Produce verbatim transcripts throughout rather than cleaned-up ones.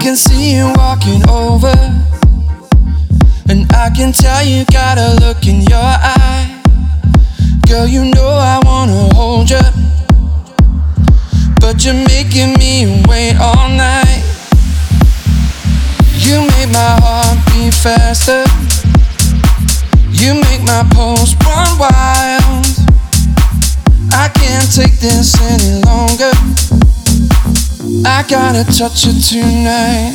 can see you walking over, and I can tell you got a look in your eye. Girl, you know I wanna hold you, but you're making me wait all night. You make my heart beat faster, you make my pulse run wild. I can't take this any longer, I gotta touch you tonight.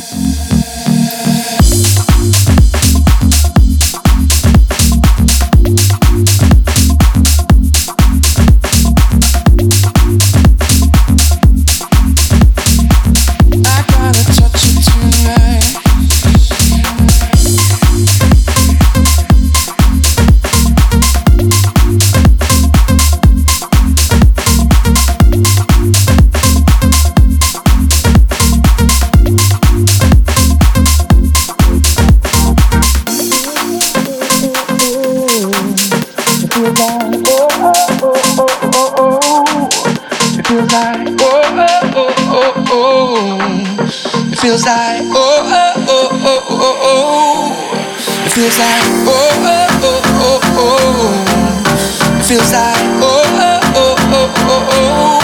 Feels like, oh, oh, oh, oh, oh, oh. It feels like, oh, oh, oh, oh, oh. It feels like, oh, oh, oh, oh, oh,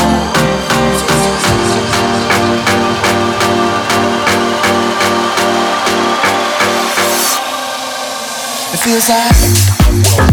oh. It feels like.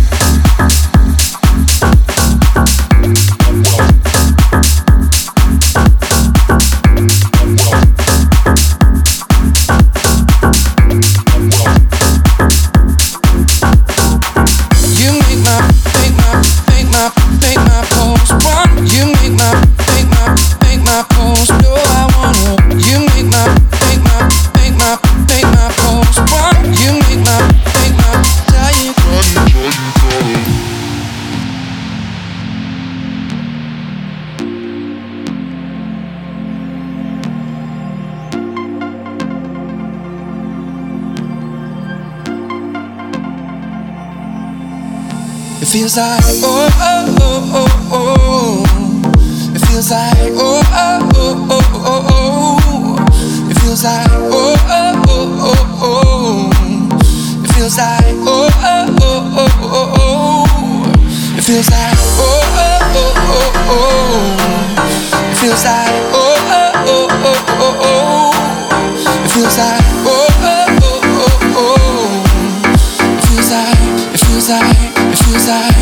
It feels like, oh, oh, oh, oh, oh. It feels like, oh, oh, oh, oh, oh, oh. It feels like, oh, oh, oh, oh, oh. It feels like, oh, oh, oh, oh, oh, oh. It feels like, oh, oh, oh, oh, oh. It feels like, oh, oh, oh, oh, oh. It feels like, oh, oh, oh, oh, oh. It feels like, it feels like, it feels like.